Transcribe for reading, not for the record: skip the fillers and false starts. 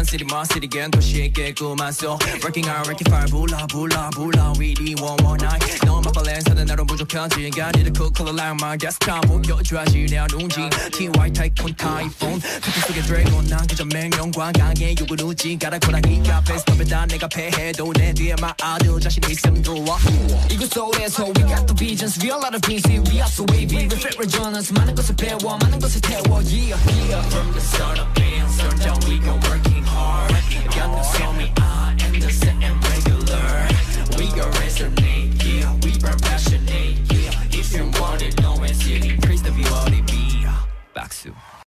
난 city my city 겐 도시에 깨끗한 속 Working hard ranking fire 불러 really 119 너만 발렌스는 나로 부족한지 인간이 the cool color like my desktop 보여줘야지 내 눈지 TY 타이콘 타이폰 피트 속에 드래곤 난 그저 맹령과 강의 욕을 우지 가라고라기 앞에 스톱에다 내가 패해도 내 뒤에 마아들 자신 있음 좋아 이곳 속에서 we got the visions we are a lot of things we are so wavy we fit regions 많은 것을 배워 많은 것을 태워 yeah from the start of it